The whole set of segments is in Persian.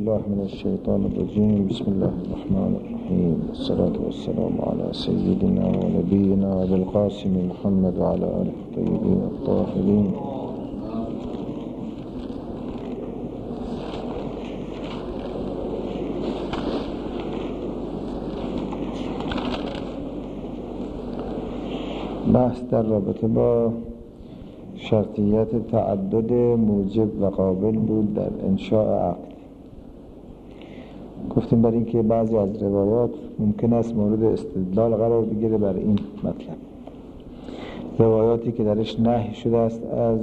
بالله من الشيطان الرجيم. بسم الله الرحمن الرحيم، والصلاة والسلام على سيدنا ونبينا أبي القاسم محمد وعلى آله الطيبين الطاهرين. بحث در رابطه با شرطیت تعدد موجب و قابل بود در انشاء عقد. گفتیم برای اینکه بعضی از روایات ممکن است مورد استدلال قرار بگیره برای این مطلب، روایاتی که درش نهی شده است از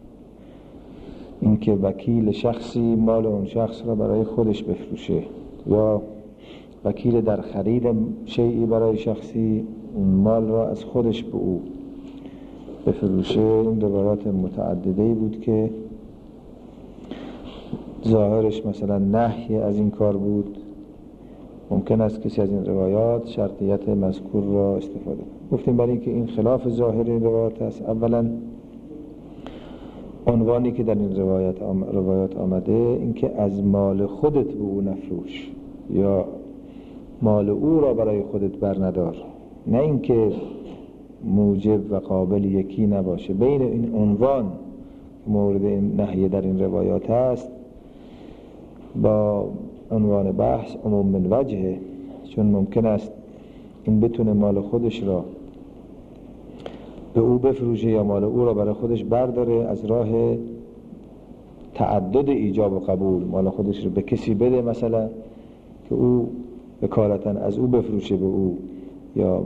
اینکه وکیل شخصی مال اون شخص را برای خودش بفروشه یا وکیل در خرید شیئی برای شخصی اون مال را از خودش به او بفروشه. این روایات متعدده‌ای بود که ظاهرش مثلا نهی از این کار بود. ممکن است کسی از این روایات شرطیت مذکور را استفاده کنه. گفتیم برای اینکه این خلاف ظاهر این روایات است، اولا عنوانی که در این روایات آمده اینکه از مال خودت به او نفروش یا مال او را برای خودت برندار، نه اینکه موجب و قابل یکی نباشه. بین این عنوان مورد این نهی در این روایات است با عنوان بحث عموم من وجهه، چون ممکن است این بتونه مال خودش را به او بفروشه یا مال او را برای خودش برداره از راه تعدد ایجاب و قبول، مال خودش رو به کسی بده مثلا که او وکالتاً از او بفروشه به او، یا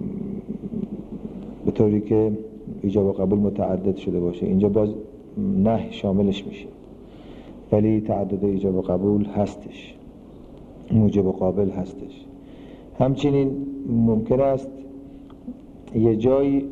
به طوری که ایجاب و قبول متعدد شده باشه. اینجا باز نهی شاملش میشه، ولی تعدد ایجاب و قبول هستش، موجب و قابل هستش. همچنین ممکن است یه جایی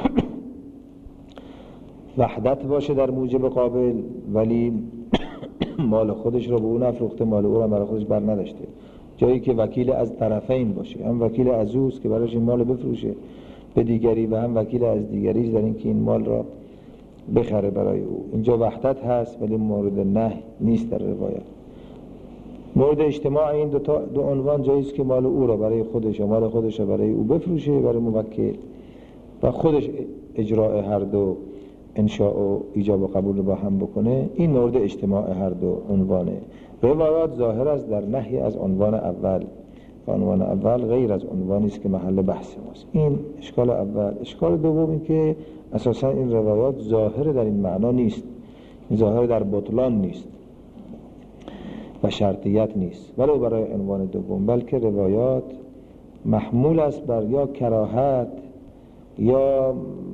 وحدت باشه در موجب و قابل، ولی مال خودش رو به اون نفروخته، مال او رو برای خودش بر نداشته. جایی که وکیل از طرفین باشه، هم وکیل از اوست که برایش این مال بفروشه به دیگری و هم وکیل از دیگری در این که این مال را بخره برای او. اینجا وحدت هست ولی مورد نهی نیست در روایت. مورد اجتماع این دو عنوان جاییست که مال او را برای خودش و مال خودش را برای او بفروشه برای موکل و خودش اجراء هر دو انشاء و ایجاب و قبول رو با هم بکنه. این مورد اجتماع هر دو عنوانه. روایات ظاهر است در نهی از عنوان اول. عنوان اول غیر از عنوانی است که محل بحث ماست. این اشکال اول. اشکال دوم این که اساسا این روایات ظاهر در این معنا نیست، این ظاهر در بطلان نیست و شرطیت نیست ولو برای عنوان دوم، بلکه روایات محمول است بر یا کراهت یا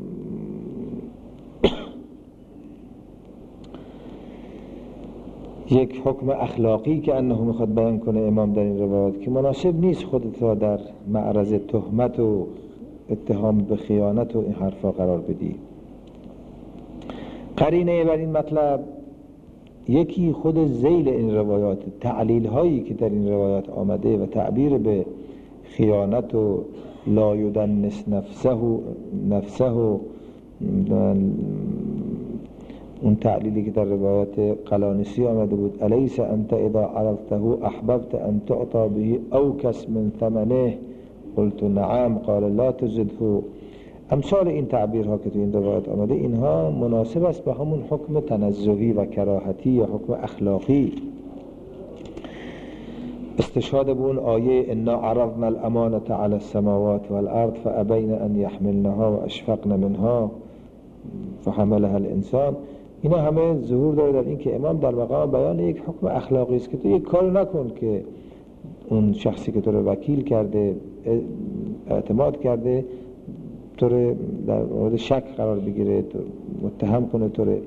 یک حکم اخلاقی که انه میخواد بیان کنه امام در این روایات که مناسب نیست خودت را در معرض تهمت و اتهام به خیانت و این حرفا قرار بدی. قرینه بر این مطلب یکی خود ذیل این روایات، تعلیل هایی که در این روایات آمده و تعبیر به خیانت و لا یدنس نفسه و اون تعلیلی که در روایت قلانسی آمده بود الیس انت اذا عرضته احببت ان تعطى به اوکس من ثمنه قلت نعم قال لا تزده. امثال این تعبیرها که تو این روایت آمده اینها مناسب است به همون حکم تنزهی و کراهتی یا حکم اخلاقی. استشهاد به اون آیه انا عرضنا الامانة على السماوات والارض فابین ان يحملنها واشفقن منها فحملها الانسان. اینا همه ظهور داره در این که امام در مقام بیان یک حکم اخلاقی است که تو یک کار نکن که اون شخصی که تو رو وکیل کرده اعتماد کرده تو رو در مورد شک قرار بگیره، تو متهم کنه تو رو.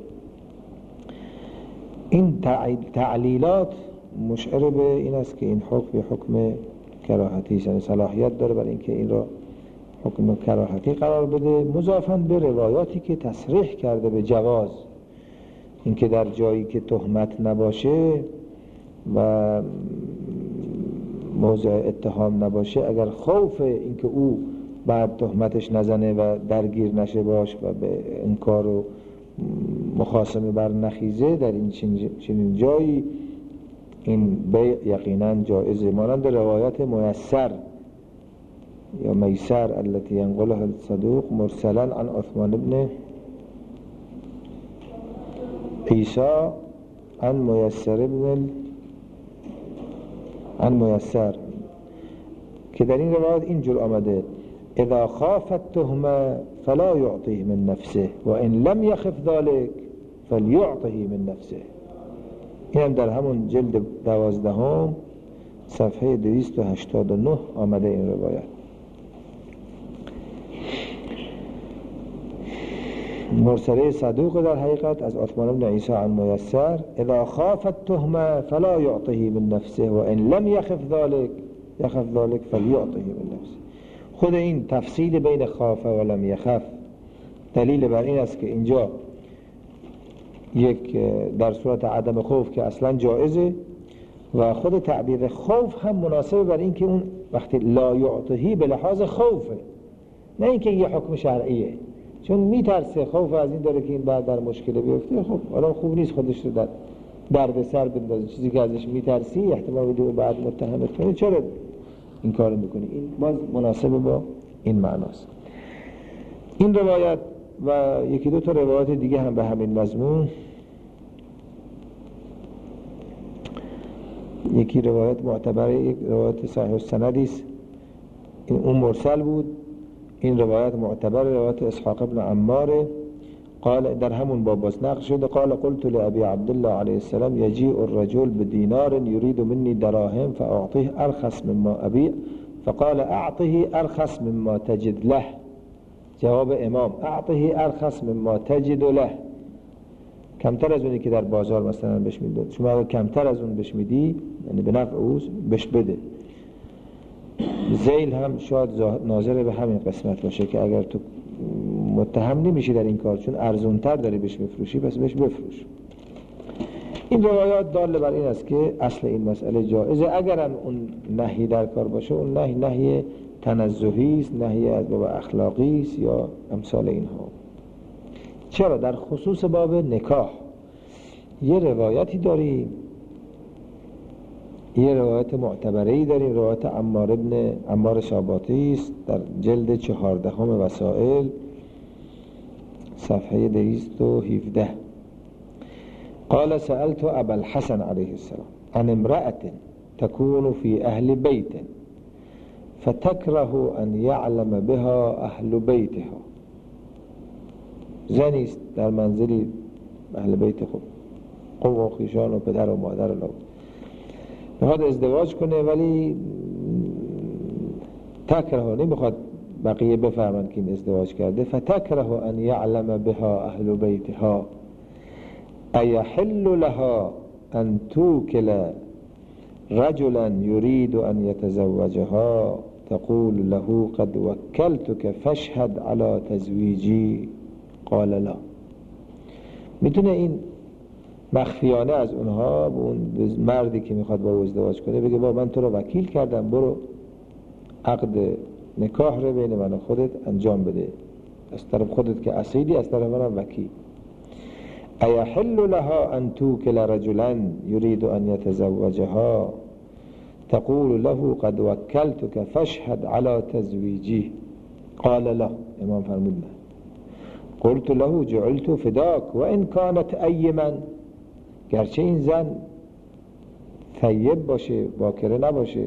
این تعلیلات مشعر به این است که این حکم حکم کراهتی است، یعنی صلاحیت داره برای اینکه این را حکم کراهتی قرار بده، مضافاً به روایاتی که تصریح کرده به جواز، اینکه در جایی که تهمت نباشه و موضع اتهام نباشه، اگر خوف اینکه او بعد تهمتش نزنه و درگیر نشه باش و به انکار و مخاصمه بر نخیزه، در این چنین جایی این بیع یقینا جایزه، مانند روایت میسر یا میسر التي ينقلها الصدوق مرسلا عن عثمان بن عیسی عن میسر که در این روایت اینجور آمده اذا خاف التهمه فلا يعطيه من نفسه و ان لم يخف ذلك فليعطه من نفسه. این هم در همون جلد 12 صفحه 289 آمده این روایت. مرسله صدوق در حقیقت از عثمان بن عیسی عن میسر اذا خاف التهمه فلا يعطه من نفسه و ان لم يخف ذلك فليعطه من نفسه. خود این تفصیل بین خاف و لم یخف دلیل بر این است که اینجا یک در صورت عدم خوف که اصلا جایزه و خود تعبیر خوف هم مناسب بر این که اون وقتی لا یعطهی به لحاظ خوفه، نه اینکه یه حکم شرعیه، چون میترسه خوف از این داره که این بعد در مشکل بیفته. خب حالا خوب نیست خودش رو در درد سر بندازه، چیزی که ازش میترسی احتمال بده بعد متهمت کنه، چرا این کار میکنی؟ این باز مناسب با این معناست. این روایت و یکی دو تا روایت دیگه هم به همین مضمون، یکی روایت معتبره، یک روایت صحیح السندی است، این اون مرسل بود، این روایت معتبر روایت اسحاق ابن عمار قال در همون باب باز نقل شده قال قلت لأبي عبد الله عليه السلام يجيء الرجل بدينار يريد مني دراهم فأعطيه أرخص مما أبيع فقال أعطه أرخص مما تجد له. جواب امام أعطه أرخص مما تجد له، کمتر از اونی که در بازار مثلا بهش میداد، شما اگر کمتر از اون بهش میدی یعنی به نفع اوست بهش بده. ذیل هم شاید ناظر به همین قسمت باشه که اگر تو متهم نمیشی در این کار چون ارزونتر داری بهش بفروشی پس بهش بفروش. این روایات دال بر این است که اصل این مسئله جایزه، اگرم اون نهی در کار باشه اون نهی تنزهی است، نهی از باب اخلاقی است یا امثال اینها. چرا در خصوص باب نکاح یه روایتی داریم، یه روایت معتبره‌ای داریم، روایت عمار شاباطی است در جلد 14 وسائل صفحه 217 قال سألت ابا الحسن عليه السلام عن امرأة تكون في اهل بيت فتكره ان يعلم بها اهل بيتها. زنی است در منزلی اهل بیت خود، قوم و خویشان و پدر و مادر و میخواد ازدواج کنه ولی تکره، نمیخواد بقیه بفهمن که این ازدواج کرده. فتکره ان یعلم بها اهل بیتها ایحل لها ان توکل رجلا یرید ان یتزوجها تقول له قد وکلتك فاشهد على تزویجی قال لا. میتونه این مخفیانه از اونها به اون مردی که میخواد با او ازدواج کنه بگه با من تو رو وکیل کردم، برو عقد نکاح رو بین من و خودت انجام بده، از طرف خودت که اصیلی، از طرف منم وکیل. ایحل لها ان توکل رجلا یرید ان یتزوجها تقول له قد وکلتك فاشهد على تزویجی قال لا. امام فرمود نه. قلت له جعلت فداك وان كانت ایما، گرچه این زن ثیب باشه، باکره نباشه،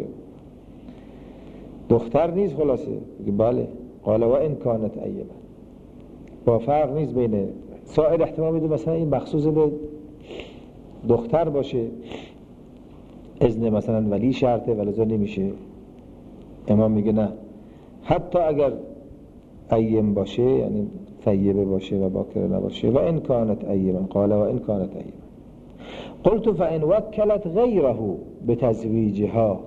دختر نیست خلاصه. بله. قال و ان كانت ایما، با فرق نیست بین سائر احتمال میده مثلا این مخصوص به دختر باشه، اذن مثلا ولی شرطه ولذا نمیشه. امام میگه نه، حتی اگر ایم باشه یعنی ثیبه باشه و باکره نباشه. و ان كانت ایما قال و ان كانت ایما قلت فإن وكلت غيره بتزويجها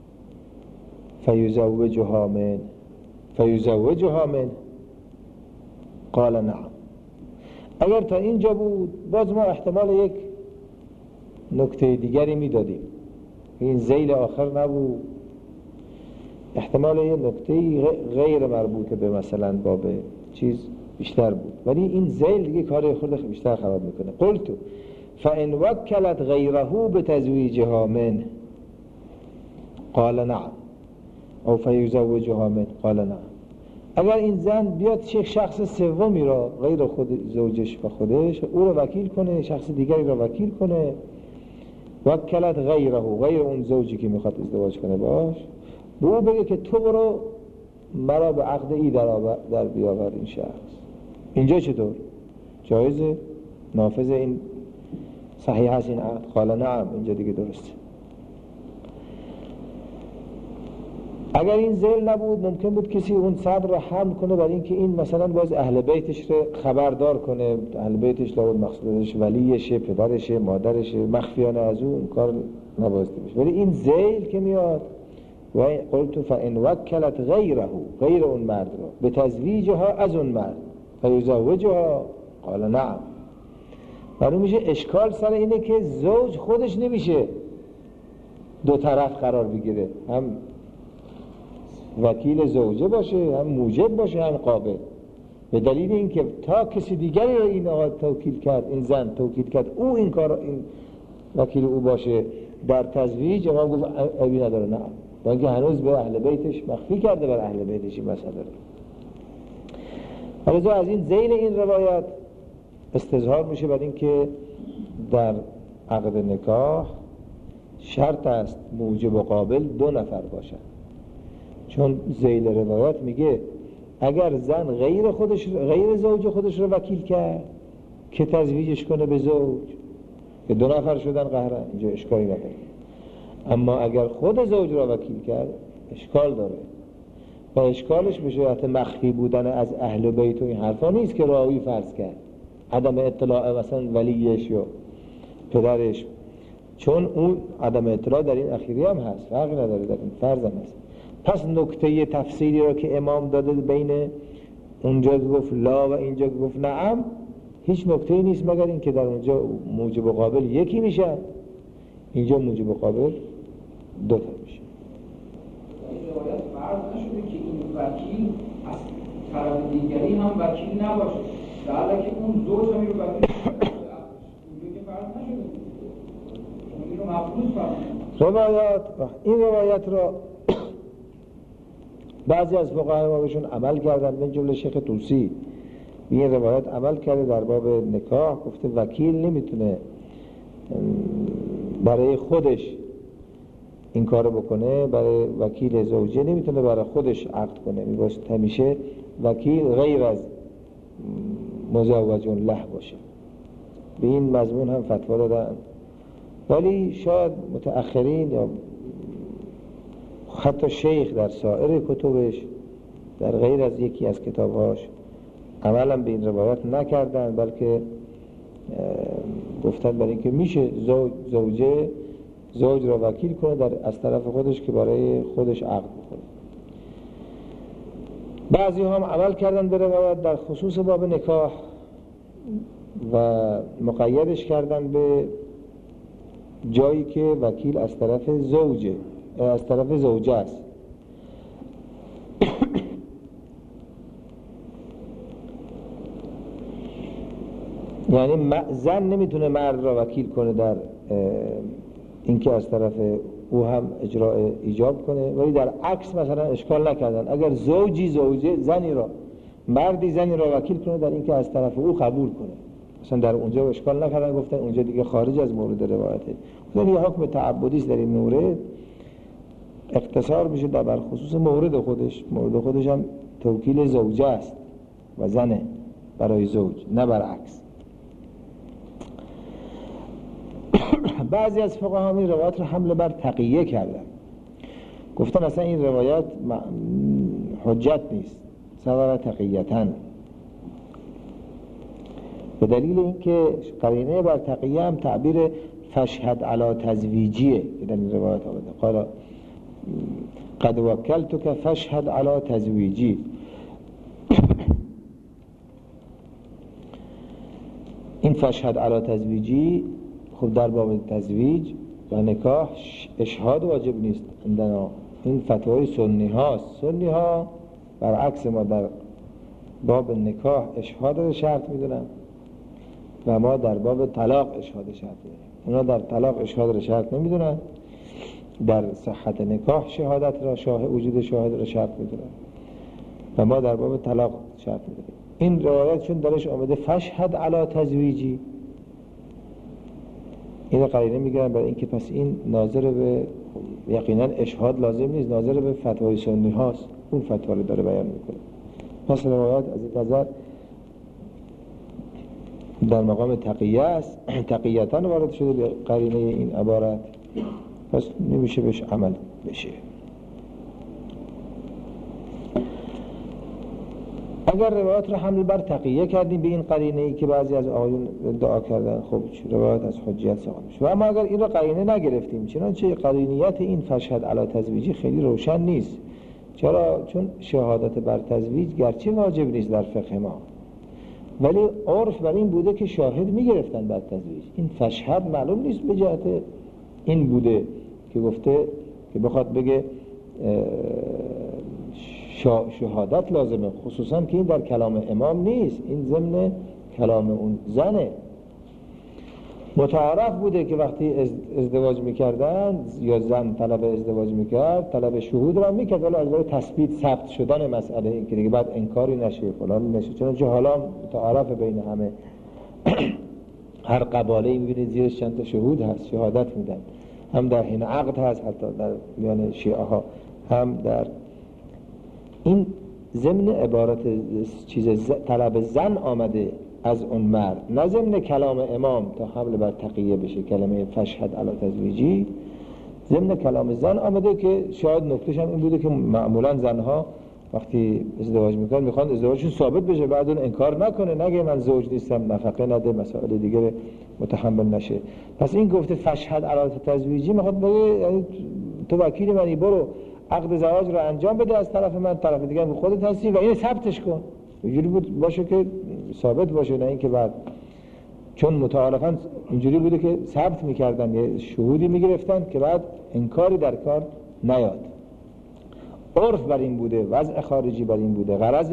فيزوجها من قال نعم. اگر تا اینجا بود باز ما احتمال یک نکته دیگری میدادیم، این ذیل آخر نبود، احتمال یک نکته غیر مربوطه به مثلا باب چیز بیشتر بود، ولی این ذیل دیگه کار خود بیشتر خراب میکنه. قلت فان وکلت غیره بتزویجها منه قال نعم او فیزوجها منه قال نعم. اگر این زن بیاد شخص سومی را غیر خود زوجش و خودش او را وکیل کنه، شخص دیگری را وکیل کنه، وکلت غیره، غیر اون زوجی که میخواد ازدواج کنه باش، به او بگه که تو برو مرا به عقد ای در بیاور این شخص. اینجا چطور؟ جایزه؟ نافذ؟ این صحیح هست این عقد؟ قال نعم. اینجا دیگه درسته. اگر این ذیل نبود ممکن بود کسی اون صدر را حمل کنه برای اینکه این مثلا باز اهل بیتش رو خبردار کنه، اهل بیتش لابد مقصودش ولیشه، پدرشه، مادرشه، مخفیانه از اون کار نبازده بشه. ولی این ذیل که میاد و قلت فان وکلت غیره، غیر اون مرد رو به تزویجها از اون مرد فیزوجها قال نعم. معلوم میشه اشکال سر اینه که زوج خودش نمیشه دو طرف قرار بگیره، هم وکیل زوجه باشه، هم موجب باشه، هم قابل. به دلیل اینکه تا کسی دیگری رو این آقا توکیل کرد، این زن توکیل کرد او این کار، این وکیل او باشه در تزویج، اما گفت عیبی نداره. نه، با اینکه هنوز به اهل بیتش مخفی کرده بر اهل بیتش این مسئله رو. حالا از این ذیل این روایت استظهار میشه بر اینکه در عقد نکاح شرط است موجب و قابل دو نفر باشن، چون ذیل روایت میگه اگر زن غیر زوج خودش رو وکیل کرد که تزویجش کنه به زوج که دو نفر شدن قهرن، اینجا اشکالی نداره. اما اگر خود زوج رو وکیل کرد اشکال داره و اشکالش به جهت مخفی بودن از اهل بیت و این حرفا نیست که راوی فرض کرد عدم اطلاع مثلا ولیش یا پدرش، چون اون عدم اطلاع در این اخیری هم هست، فرقی نداره، در این فرض هم هست. پس نکته تفسیری رو که امام داده بین اونجا گفت لا و اینجا گفت نعم، هیچ نکته‌ای نیست مگر این که در اونجا موجب و قابل یکی میشه، اینجا موجب و قابل دو تا میشه. این روایت فرض نشده که این وکیل از طرف دیگری هم وکیل نباشه، در حالی که اون زوج هم رو وکیل اونجا که فرض نشده، این رو مفروض فرض. این روایت را بعضی از فقهای ما بهشون عمل کردن، من جمله شیخ طوسی به این روایت عمل کرده در باب نکاح، گفته وکیل نمیتونه برای خودش این کارو بکنه، برای وکیل زوجه نمیتونه برای خودش عقد کنه، میباید همیشه وکیل غیر از مزوج له باشه. به این مضمون هم فتوا دادن، ولی شاید متأخرین یا حتی شیخ در سایر کتبش در غیر از یکی از کتابهاش عملا به این روایت نکردن، بلکه گفتن برای اینکه میشه زوج را وکیل کنه از طرف خودش که برای خودش عقد بکنه. بعضی هم عمل کردن به روایت در خصوص باب نکاح و مقیدش کردن به جایی که وکیل از طرف زوجه است. یعنی زن نمیتونه مرد را وکیل کنه در اینکه از طرف او هم اجراء ایجاب کنه، ولی در عکس مثلا اشکال نکردن اگر مردی زنی را وکیل کنه در اینکه از طرف او قبول کنه، مثلا در اونجا اشکال نکردن، گفتن اونجا دیگه خارج از مورد روایته، گفتن یه حکم تعبدی است در این مورد، اختصار میشه در خصوص مورد خودش هم توکیل زوجه است و زنه برای زوج، نه برعکس. بعضی از فقها این روایت رو حمل بر تقیه کردن، گفتن اصلا این روایت حجت نیست، صدر تقیتن، به دلیل اینکه قرینه بر تقیه هم تعبیر فشهد علی تزویجیه که در این روایت آمده، قال قد وکلتک فشهد علی تزویجی. این فشهد علی تزویجی خب در باب تزویج و نکاح اشهاد واجب نیست عندنا، این فتوای سنی هاست. سنی ها برعکس ما در باب نکاح اشهاد رو شرط میدونن و ما در باب طلاق اشهاد شرط میدونیم. اونا در طلاق اشهاد را شرط نمیدونن، در صحت نکاح شهادت را وجود شاهد را شرط میدونن و ما در باب طلاق شرط میدونیم. این روایت چون درش آمده فشهد علی تزویجی، این قرینه میگیرن برای اینکه پس این ناظر به یقینا اشهاد لازم نیست، ناظر به فتوای سنی هاست، اون فتوا رو داره بیان میکنه. پس روایت از این نظر در مقام تقیه است، تقیتن وارد شده به قرینه این عبارت، پس نمیشه بهش عمل بشه. اگر روایت رو حمل بر تقیه کردیم به این قرینه ای که بعضی از آقایون ادعا کردن، خب روایت از حجیت ساقط میشه. و اما اگر این رو قرینه نگرفتیم، چنانچه قرینیت این فشهد علی تزویجی خیلی روشن نیست. چرا؟ چون شهادت بر تزویج گرچه واجب نیست در فقه ما، ولی عرف بر این بوده که شاهد میگرفتن بر تزویج. این فشهد معلوم نیست به جهت این بوده که گفته که بخواد بگه شهادت لازمه، خصوصا که این در کلام امام نیست، این ضمن کلام اون زنه. متعارف بوده که وقتی ازدواج میکردن یا زن طلب ازدواج میکرد طلب شهود را میکرد، ولی از برای تثبیت ثبت شدن مسئله این که دیگه بعد انکاری نشه فلان نشه، چون حالا متعارف بین همه هر قباله میبینید زیرش چند تا شهود هست، شهادت میدن، هم در حین عقد هست، حتی در میان شیعه ها، هم در این ضمن عبارت چیز طلب زن آمده از اون مرد، نه ضمن کلام امام تا حمل بر تقیه بشه کلمه فشهد علی تزویجی، ضمن کلام زن آمده که شاید نکتهش هم این بوده که معمولا زنها وقتی ازدواج میکنن میخوان ازدواجشون ثابت بشه، بعد اون انکار نکنه، نگه من زوج نیستم، نفقه نده، مسائل دیگه متحمل نشه. پس این گفته فشهد علی تزویجی میخواد بگه یعنی تو وکیل منی، برو عقد زواج رو انجام بده از طرف من، طرف دیگه به خودت هستی و اینو ثبتش کن، اینجوری بود باشه که ثابت باشه، نه اینکه بعد چون متعارفاً اینجوری بوده که ثبت میکردن، یه شهودی میگرفتن که بعد انکاری در کار نیاد. عرف بر این بوده، وضع خارجی بر این بوده، غرض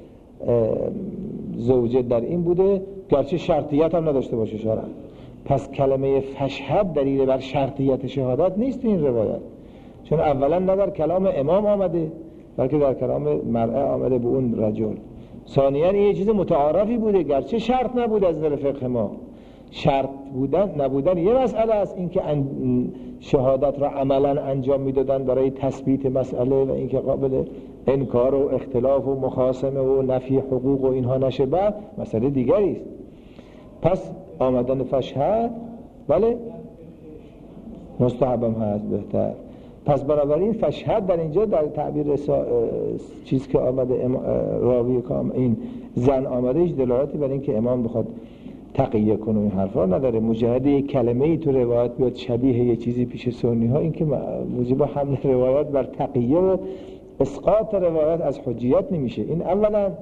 زوجه در این بوده، گرچه شرطیت هم نداشته باشه شرعاً. پس کلمه فشهد دلیل بر شرطیت شهادت نیست این روایت، چون اولا نه در کلام امام آمده بلکه در کلام مرأه آمده به اون رجل. ثانیاً این یه چیز متعارفی بوده، گرچه شرط نبود از نظر فقه ما. شرط بودن نبودن یه مسئله است، اینکه شهادت را عملاً انجام میدادن برای تثبیت مسئله و اینکه قابل انکار و اختلاف و مخاصمه و نفی حقوق و اینها نشه، بعد مسئله دیگری است. پس آمدن فشهد بله مستحبم هست بهتر. پس بنابراین فشهد در اینجا در تعبیر چیز که آمده راوی کام این زن آمده هیچ دلالتی بر این که امام بخواد تقیه کنه این حرفا نداره. مجرد یک کلمه ای تو روایت بیاد شبیه یه چیزی پیش سنی ها، این که موجب حمل روایت بر تقیه و اسقاط روایت از حجیت نمیشه. این اولا.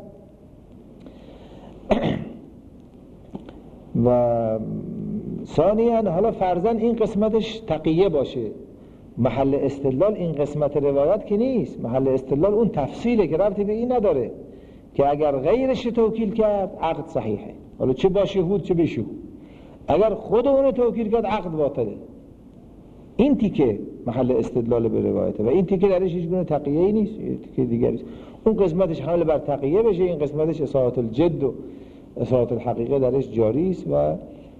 و ثانیاً حالا فرضاً این قسمتش تقیه باشه، محل استدلال این قسمت روایت که نیست، محل استدلال اون تفصیله که ربطی به این نداره که اگر غیرش توکیل کرد عقد صحیحه، حالا چه با شهود چه بی شهود. اگر خود اون توکیل کرد عقد باطله. این تیکه محل استدلال به روایته و این تیکه درش هیچ گونه تقیه‌ای نیست، تیکه دیگری است. اون قسمتش حمل بر تقیه بشه، این قسمتش اصاحت الجد و اصاحت الحقیقه درش جاری است و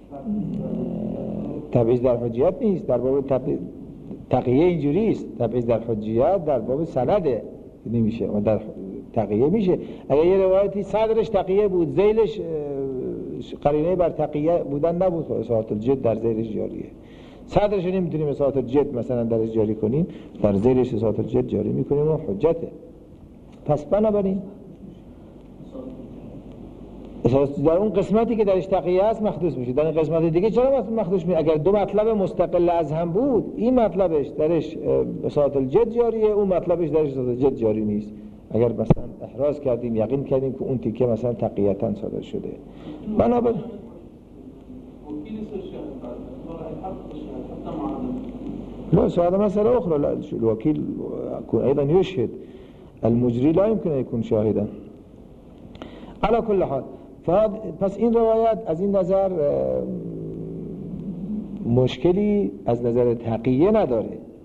تبعیض در حجیت نیست. در باب تقیه اینجوری است، تبعیض در حجیت در باب سنده نمیشه، اما در تقیه میشه. اگر یه روایتی صدرش تقیه بود ذیلش قرینه بر تقیه بودن نبود، اصاحت الجد در ذیلش جاریه. صدرش نمیتونیم اصاحت الجد مثلا درش جاری کنیم، در ذیلش اصاحت الجد جاری میکنیم و حجته. پس بنابراین در اون قسمتی که درش تقیه است مخدوش میشه، در این قسمت دیگه چرا مخدوش میشه؟ اگر دو مطلب مستقل از هم بود، این مطلبش درش اصاحت الجد جاریه، اون مطلبش درش اصاحت الجد جاری نیست. اگر مثلا احراز کردیم یقین کردیم که اون تیکه مثلا تقیه‌تاً صادر شده، بنابراین لا هذا مسألة أخرى. لا الوكيل أيضا يشهد، المجري لا يمكن أن يكون شاهدا. على كل حال پس این روایت از این نظر مشکلی از نظر تقیه نداره.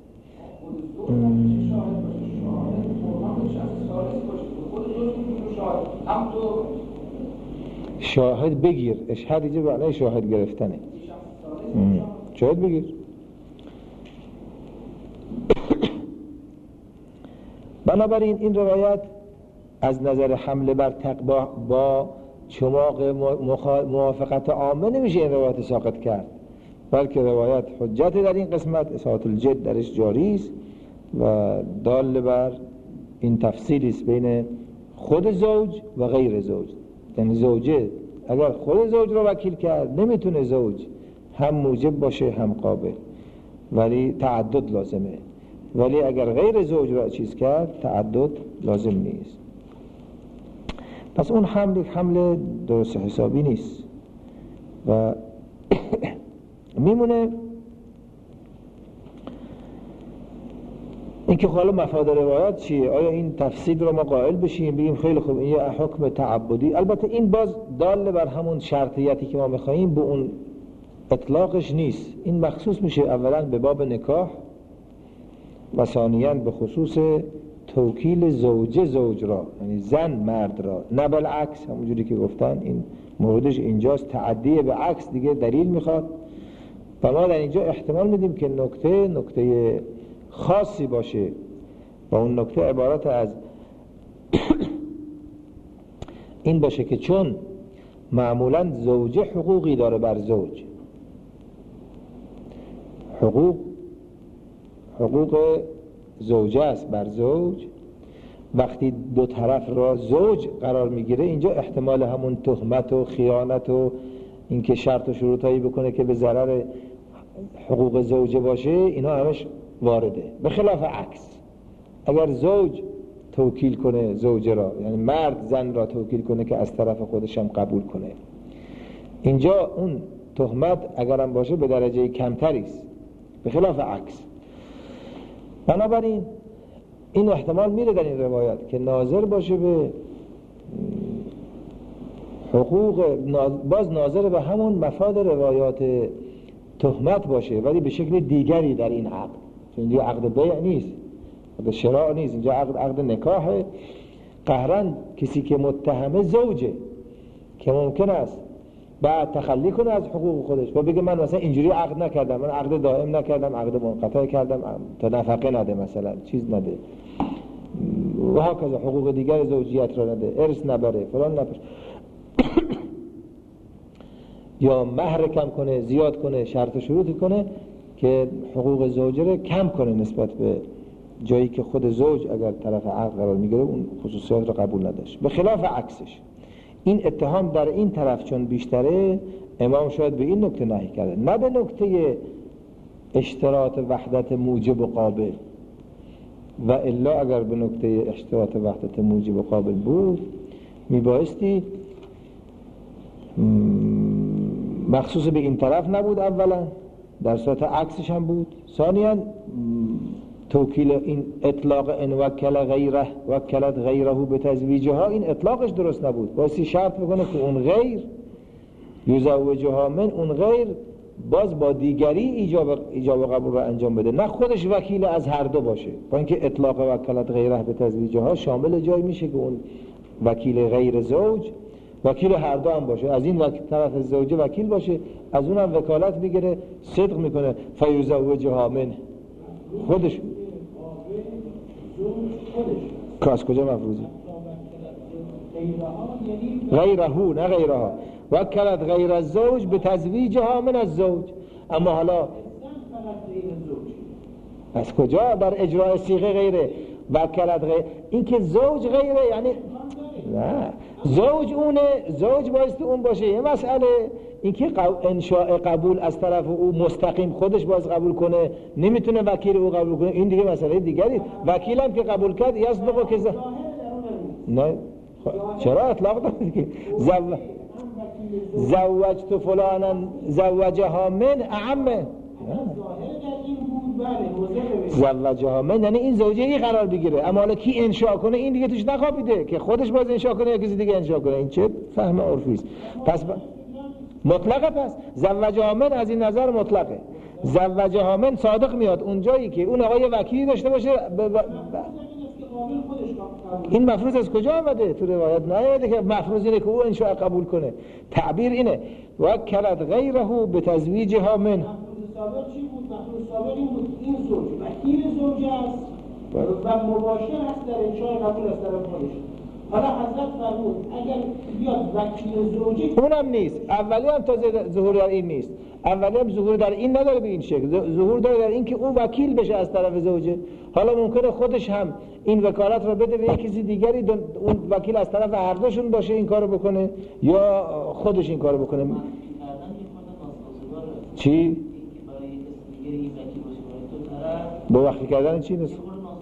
شاهد بگیر، اشهد اینجا معنی شاهد گرفتنه. شاهد بگیر. بنابراین این روایت از نظر حمله بر تقوا با چماق موافقت عامه نمیشه این روایت ساقط کرد، بلکه روایت حجت در این قسمت، اصابت الجد درش جاری است و دال بر این تفصیلی است بین خود زوج و غیر زوج. یعنی زوجه اگر خود زوج رو وکیل کرد نمیتونه زوج هم موجب باشه هم قابل، ولی تعدد لازمه. ولی اگر غیر زوج را چیز کرد تعدد لازم نیست. پس اون حمل درست حسابی نیست و میمونه اینکه حالا مفاد روایات چیه؟ آیا این تفسیر رو ما قائل بشیم بگیم خیلی خوب این یه حکم تعبدی؟ البته این باز دال بر همون شرطیتی که ما میخواییم به اون اطلاقش نیست. این مخصوص میشه اولا به باب نکاح و ثانیاً به خصوص توکیل زوجه زوج را، یعنی زن مرد را، نه بالعکس. همونجوری که گفتن این موردش اینجاست، تعدیه به عکس دیگه دلیل میخواد و ما در اینجا احتمال میدیم که نکته خاصی باشه و اون نکته عبارت از این باشه که چون معمولاً زوجه حقوقی داره بر زوج، حقوق زوجه است بر زوج، وقتی دو طرف را زوج قرار میگیره اینجا احتمال همون تهمت و خیانت و اینکه شرط و شروطایی بکنه که به ضرر حقوق زوجه باشه اینا همش وارده. به خلاف عکس اگر زوج توکیل کنه زوجه را، یعنی مرد زن را توکیل کنه که از طرف خودش هم قبول کنه، اینجا اون تهمت اگرم باشه به درجه کمتری است به خلاف عکس. بنابراین این احتمال میره در این روایت که ناظر باشه به حقوق، باز ناظر به همون مفاد روایات تهمت باشه ولی به شکل دیگری در این عقد. اینجا عقد بیع نیست، عقد شراء نیست، اینجا عقد نکاحه. قهرن کسی که متهمه زوجه که ممکن است بعد تخلی کنه از حقوق خودش و بگه من مثلا اینجوری عقد نکردم، من عقد دائم نکردم، عقد منقطع کردم تا نفقه نده، مثلا چیز نده و هکذا حقوق دیگر زوجیت را نده، ارث نبره، فلان نبره یا مهر کم کنه، زیاد کنه، شرط و شروطی کنه که حقوق زوجه را کم کنه نسبت به جایی که خود زوج اگر طرف عقد قرار میگیره اون خصوصیات را قبول نداشت. به خلاف عکسش این اتهام در این طرف چون بیشتره، امام شاید به این نکته نهی کرده، نه به نکته اشتراط وحدت موجب و قابل. و الا اگر به نکته اشتراط وحدت موجب و قابل بود میبایستی مخصوص به این طرف نبود، اولا در صورت عکسش هم بود، ثانیاً توکیل این اطلاق ان وکل غیره وکلت غیره به تزویجها، این اطلاقش درست نبود. بایستی شرط بکنه که اون غیر یزوجها من، اون غیر باز با دیگری ایجاب قبول رو انجام بده، نه خودش وکیل از هر دو باشه. با اینکه اطلاق وکلت غیره به تزویجها شامل جایی میشه که اون وکیل غیر زوج وکیل هر دو هم باشه، از این طرف زوجه وکیل باشه، از اون هم وکالت میگیره، صدق میکنه فیزوجها من خودش که از کجا مفروضه؟ غیرهو نه غیرها، وکلت غیر الزوج به تزویجها من الزوج. اما حالا از کجا در اجراء صیغه غیره؟ وکلت غیر، این که زوج غیره یعنی نه زوج اونه، زوج بایستی اون باشه. یه مسئله اینکه انشاء قبول از طرف او مستقیم خودش باز قبول کنه، نمیتونه وکیل او قبول کنه، این دیگه مسئله دیگری. وکیلم که قبول کرد یصدق که نه چرا اطلاق داره که زوجت فلانا زوجها من اعمه، زوجها من یعنی این زوجه‌ای قرار بگیره، اما حالا کی انشاء کنه این دیگه توش نخوابیده که خودش باز انشاء کنه یا کسی دیگه انشاء کنه. این چه فهم عرفی است؟ پس مطلقه. پس زوجها من از این نظر مطلقه. زوجها من صادق میاد اونجایی که اون آقای وکیلی داشته باشه. این مفروض از کجا آمده؟ تو روایت نیامده که مفروض اینه که او انشاء قبول کنه. تعبیر اینه وکلت غیره به تزویجها من. مفروض سابق چی بود؟ مفروض سابق این بود این زوج وکیل زوج است و مباشر است در انشاء قبول از طرف خودش. حالا حضرت فرمود اگر بیاد وکیل زوجی اونم نیست، اولی هم تازه ظهور در این نیست، اولی هم ظهور در این نداره به این شکل، ظهور داره در این که اون وکیل بشه از طرف زوجه. حالا ممکنه خودش هم این وکالت رو بده به یک کسی دیگری، اون وکیل از طرف هر دوشون باشه این کارو بکنه یا خودش این کارو بکنه. چی؟ با وقتی کردن چی نیست؟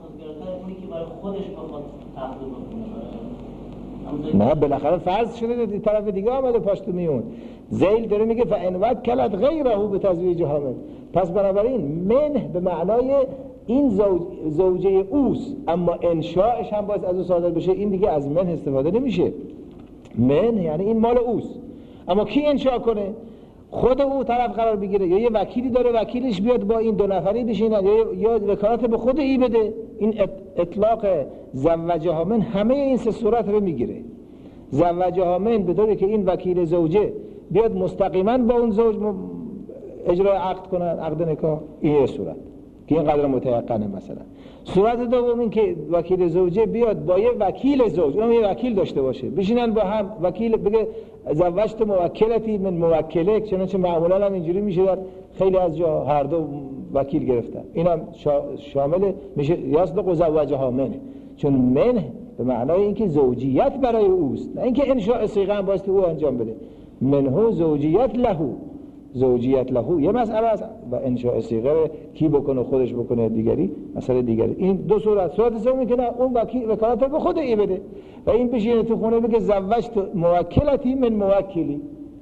نه بالاخره فرض شده طرف دیگه آمده پاشتو میون. زیل داره میگه فان وکلت غیره به تزویجها من. پس بنابراین من به معنای این زوجه اوست، اما انشاءش هم باید از او صادر بشه. این دیگه از من استفاده نمیشه. من یعنی این مال اوست، اما کی انشاء کنه؟ خود او طرف قرار بگیره یا یه وکیلی داره وکیلش بیاد با این دو نفری بشینن یا وکالت به خود ای بده. این اطلاق زوجها من همه این سه صورت رو میگیره. زوجها من به طوری که این وکیل زوجه بیاد مستقیما با اون زوج اجرای عقد کنن، عقد نکاح، این صورت که این قدر متيقنه. مثلا صورت دوم این که وکیل زوجه بیاد با یه وکیل زوج، اون یه وکیل داشته باشه، بشینن با هم، وکیل بگه زوجت موکلتی من موکله، چنانچه معمولا هم اینجوری میشه در خیلی از جا هر دو وکیل گرفتن. اینم شامل میشه یصدق زوجها من، چون من به معنای اینکه زوجیت برای اوست، نه اینکه انشاء صیغه هم باید او انجام بده. منه زوجیت له، زوجیت له یه مسئله است و انشاء صیغه کی بکنه، خودش بکنه، دیگری مسئله دیگری. این دو صورت. صورت سومی که نه اون وکیل وکالت به خود ای بده و این بشینه تو خونه بگه زوجت موکلتی من موکلی،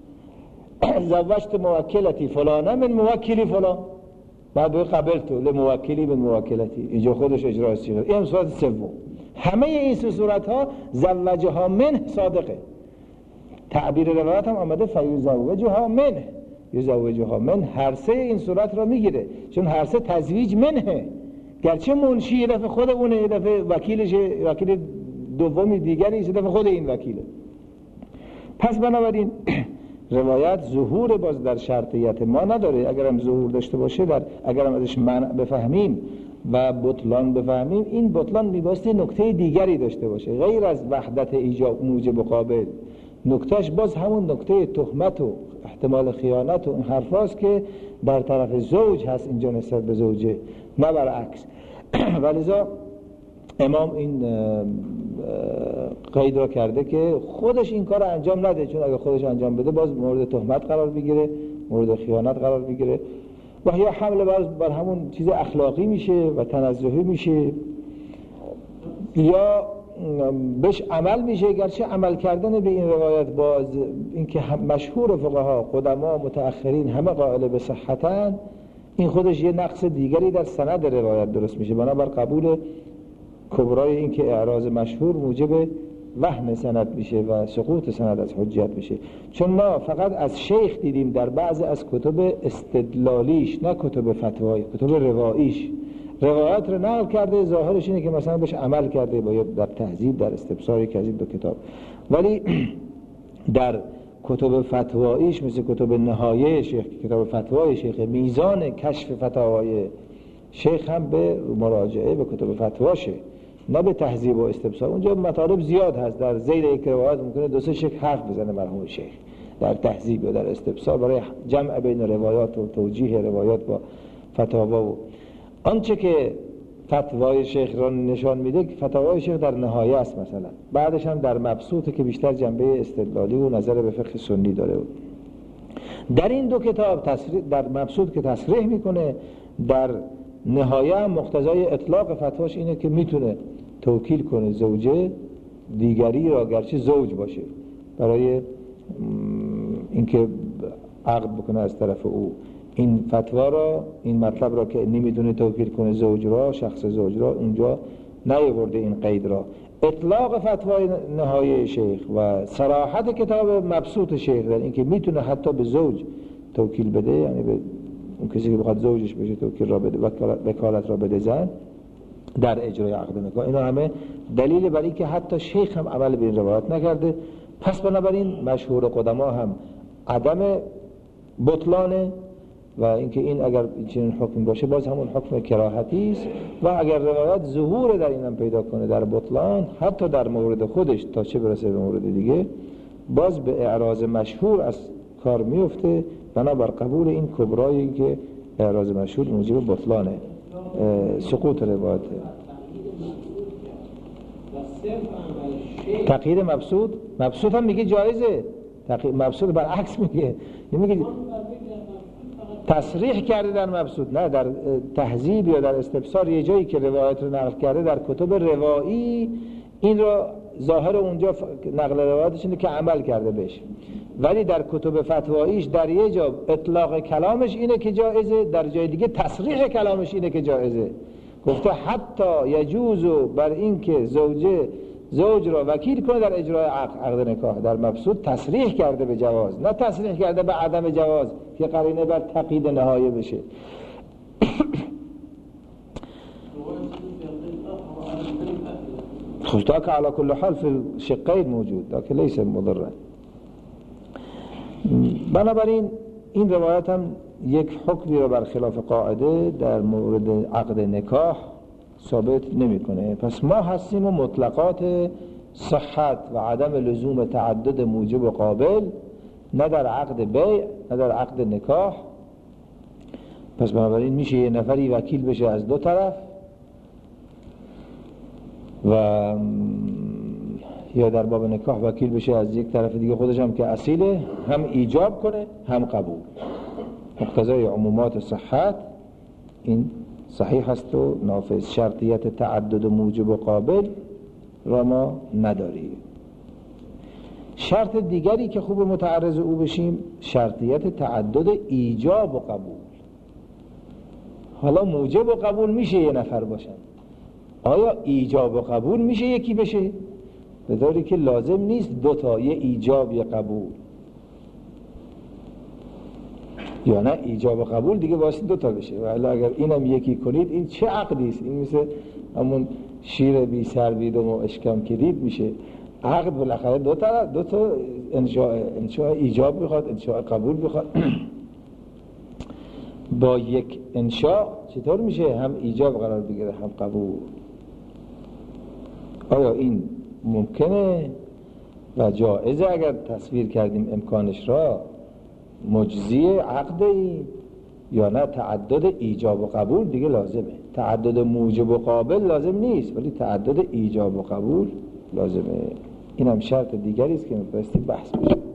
زوجت موکلتی فلانه من موکلی فلان، بعد قبلت لموکلی من موکلتی، اینجا خودش اجرای صیغه. این صورت سوم. همه این سه صورت ها زوجها من صادقه. تعبیر روایت هم آمده فیزوجها من، یزوجها من هر سه این صورت را میگیره، چون هر سه تزویج منه، گرچه منشی یه دفعه خود اونه، یه دفعه وکیلش، وکیل دومی دیگری، یه دفعه خود این وکیله. پس بنابراین روایت ظهور باز در شرطیت ما نداره. اگرم ظهور داشته باشه، اگرم ازش منع بفهمیم و بطلان بفهمیم، این بطلان میباستی نکته دیگری داشته باشه غیر از وحدت ایجاب موجب قابل. نکتهش باز همون نکته تهمت و احتمال خیانت و این حرفاست که در طرف زوج هست اینجا نسبت به زوجه، نه برعکس. ولذا امام این قید را کرده که خودش این کار انجام نده، چون اگر خودش انجام بده باز مورد تهمت قرار بگیره، مورد خیانت قرار بگیره و یا حمله بر همون چیز اخلاقی میشه و تنزهی میشه یا بهش عمل میشه. گرچه عمل کردن به این روایت باز اینکه مشهور فقها، قدما، متأخرین همه قائل به صحتن، این خودش یه نقص دیگری در سند روایت درست میشه. بنابر قبول کبرای این که اعراض مشهور موجب وهم سند میشه و سقوط سند از حجت میشه. چون ما فقط از شیخ دیدیم در بعض از کتب استدلالیش، نه کتب فتوایی، کتب رواییش روایت رو نقل کرده، ظاهرش اینه که مثلا بهش عمل کرده با در تهذیب، در استبصار که از این دو کتاب. ولی در کتب فتواییش مثل کتب نهایه شیخ، کتاب فتوای شیخ، میزان کشف فتاوای شیخ هم به مراجعه به کتب فتواشه، نه به تهذیب و استبصار. اونجا مطالب زیاد هست، در ذیل یک روایت ممکنه دو سه شیخ حرف بزنه مرحوم شیخ در تهذیب و در استبصار برای جمع بین روایات و توجیه روایات با فتاوا. و آنچه که فتوای شیخ را نشان میده فتوای شیخ در نهایه است مثلا، بعدش هم در مبسوطه که بیشتر جنبه استدلالی و نظر به فقه سنی داره. در این دو کتاب در مبسوط که تصریح میکنه، در نهایه هم مقتضای اطلاق فتواش اینه که میتونه توکیل کنه زوجه دیگری را، گرچه زوج باشه، برای اینکه عقد بکنه از طرف او، این فتوا را، این مطلب را که نمیتونه توکیل کنه زوج را، شخص زوج را، اونجا نیاورده این قید را. اطلاق فتوای نهایی شیخ و صراحت کتاب مبسوط شیخ در این که میتونه حتی به زوج توکیل بده، یعنی به اون کسی که بخواد زوجش بشه توکیل را بده، وکالت را بده زن در اجرای عقد نکاح، اینا همه دلیل بر این که حتی شیخ هم عمل به این روایت نکرده. پس بنابراین مشهور قدما هم عدم بطلانه و اینکه این اگر چنین حکم باشه باز همون حکم کراهتی است و اگر روایت ظهور در اینم پیدا کنه در بطلان، حتی در مورد خودش تا چه برسه به مورد دیگه، باز به اعراض مشهور از کار میفته، بنابر قبول این کبرایی که اعراض مشهور موجب بطلانه، سقوط روایته. تقیید مبسوط هم میگه جایزه، مبسوط برعکس میگه، نمیگه تصریح کرده در مبسوط، نه در تهذیب یا در استبصار یه جایی که روایت رو نقل کرده در کتب روایی این را ظاهر اونجا نقل روایتش اینه که عمل کرده بهش، ولی در کتب فتواییش در یه جا اطلاق کلامش اینه که جایزه، در جای دیگه تصریح کلامش اینه که جایزه. گفته حتی یجوزو بر این که زوج را وکیل کنه در اجرای عقد نکاح، در مبسوط تصریح کرده به جواز، نه تصریح کرده به عدم جواز که قرینه بر تقیید نهایه بشه. خب ذاك على كل حال في الشقين موجود، ذاك ليس مضرا. بنابراین این روایت هم یک حکمی رو برخلاف قاعده در مورد عقد نکاح ثابت نمیکنه. پس ما هستیم و مطلقات صحت و عدم لزوم تعدد موجب و قابل، نه در عقد بیع نه در عقد نکاح. پس بنابراین میشه یه نفری وکیل بشه از دو طرف و یا در باب نکاح وکیل بشه از یک طرف دیگه، خودش هم که اصیله، هم ایجاب کنه هم قبول. مقتضای عمومات صحت این صحیح است و نافذ. شرطیت تعدد موجب و قابل را ما نداریم. شرط دیگری که خوب متعرض او بشیم شرطیت تعدد ایجاب و قبول. حالا موجب و قبول میشه یه نفر باشن، آیا ایجاب و قبول میشه یکی بشه؟ به طوری که لازم نیست دوتا، یه ایجاب یه قبول، یا نه ایجاب و قبول دیگه واسه دوتا بشه. ولی اگر اینم یکی کنید این چه عقدی است؟ این مثل همون شیر بی سر بی دم و اشکم کلید میشه. عقد بالاخره دوتا انشاء ایجاب بخواد، انشاء قبول بخواد. با یک انشاء چطور میشه هم ایجاب قرار بگیره هم قبول؟ آیا این ممکنه و جایزه؟ اگر تصویر کردیم امکانش را مجزی عقدی یا نه تعدد ایجاب و قبول دیگه لازمه. تعدد موجب و قابل لازم نیست ولی تعدد ایجاب و قبول لازمه. این هم شرط دیگری است که می‌بایستی بحث بشه.